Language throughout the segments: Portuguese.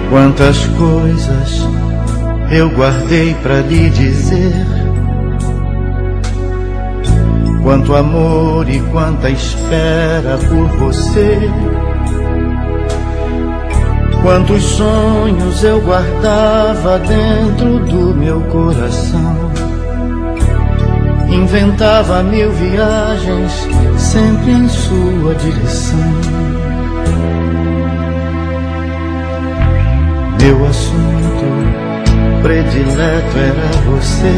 Quantas coisas eu guardei pra lhe dizer, quanto amor e quanta espera por você. Quantos sonhos eu guardava dentro do meu coração, inventava mil viagens sempre em sua direção. Meu assunto predileto era você,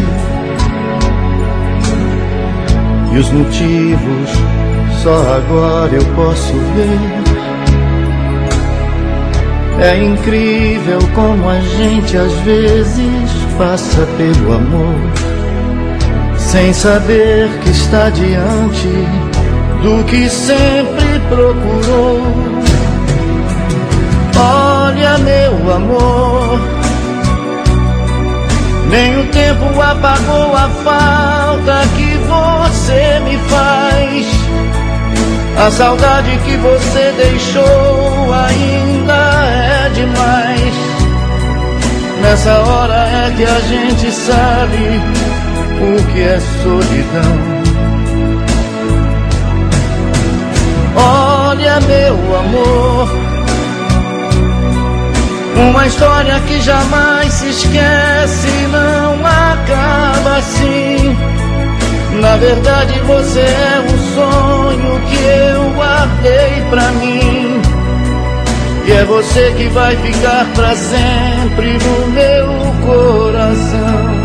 e os motivos só agora eu posso ver. É incrível como a gente às vezes passa pelo amor, sem saber que está diante do que sempre procurou. Olha, meu amor, nem o tempo apagou a falta que você me faz. A saudade que você deixou ainda é demais. Nessa hora é que a gente sabe o que é solidão. Olha, meu amor, uma história que jamais se esquece, não acaba assim. Na verdade você é um sonho que eu guardei pra mim, e é você que vai ficar pra sempre no meu coração.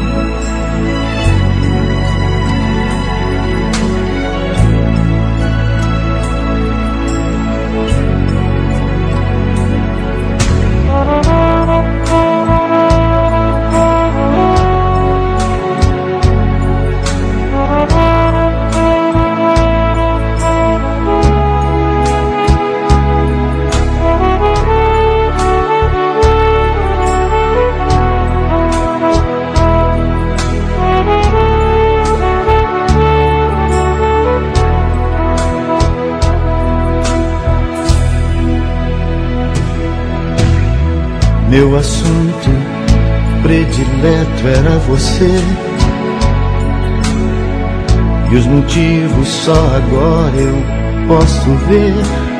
Meu assunto predileto era você, e os motivos só agora eu posso ver.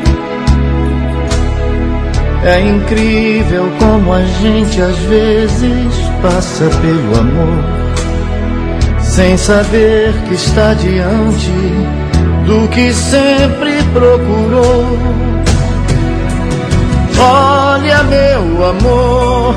É incrível como a gente às vezes passa pelo amor, sem saber que está diante do que sempre procurou. Olha, meu amor,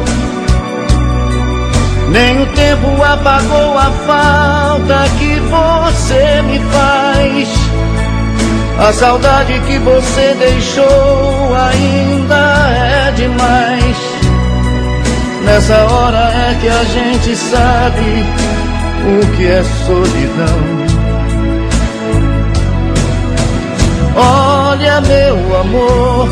nem o tempo apagou a falta que você me faz. A saudade que você deixou ainda é demais. Nessa hora é que a gente sabe o que é solidão. Olha, meu amor,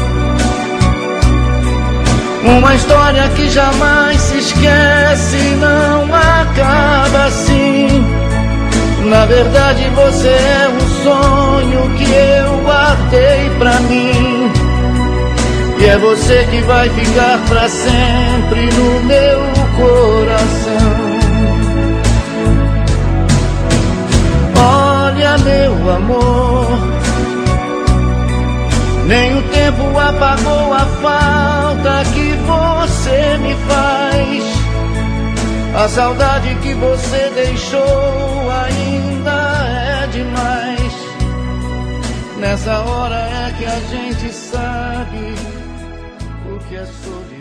uma história que jamais se esquece, não acaba assim. Na verdade você é um sonho que eu guardei pra mim, e é você que vai ficar pra sempre no meu coração. Olha, meu amor, nem o tempo apagou a falta que você me faz. A saudade que você deixou ainda é demais. Nessa hora é que a gente sabe o que é solidão.